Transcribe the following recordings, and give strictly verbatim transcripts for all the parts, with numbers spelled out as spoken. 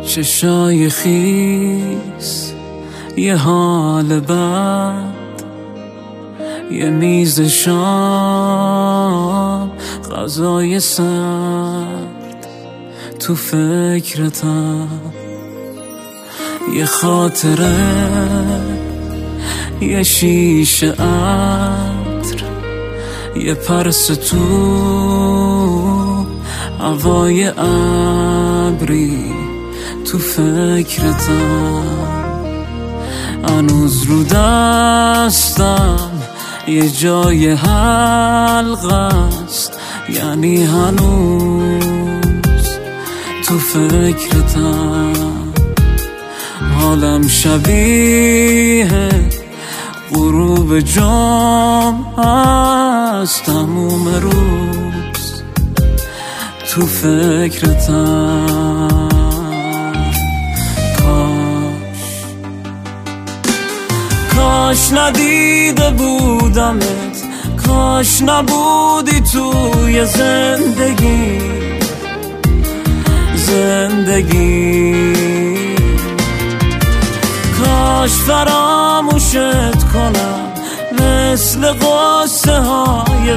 چشای خیس، یه حال بد، یه میز شام، غذای سرد تو فکرتم، یه خاطره، یه شیشه عطر، یه پرس تو هوای ابری تو فکرتم. هنوز رو دستم یه جای حلق است، یعنی هنوز تو فکرتم. حالم شبیه غروب جام هست، تموم روز تو فکرتم. کاش ندیده بودمت، کاش نبودی توی زندگی زندگی کاش فراموشت کنم مثل قصه های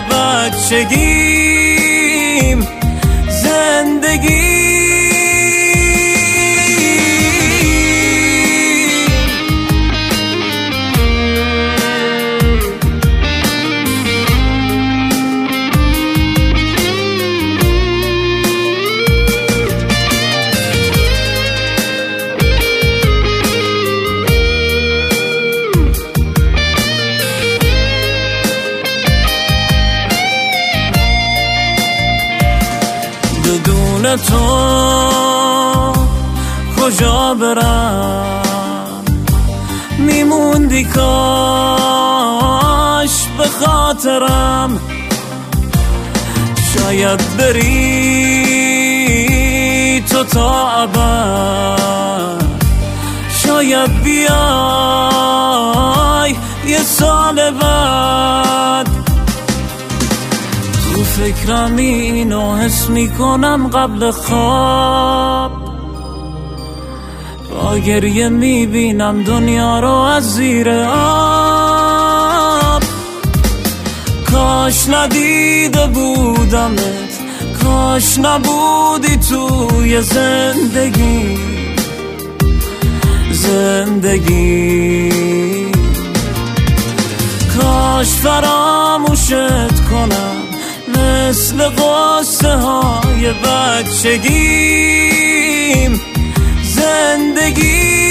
بچگیم. زندگی بدون تو کجا برم؟ میموندی کاش به خاطرم. شاید بری تو تا ابد، شاید بیای یه سال بعد. تو فکرم اینو حس میکنم قبل خواب، با گریه میبینم دنیا رو از زیر آب. کاش ندیده بودمت، کاش نبودی توی زندگی زندگی کاش فراموشت کنم مثل قصه های بچگیم. زندگی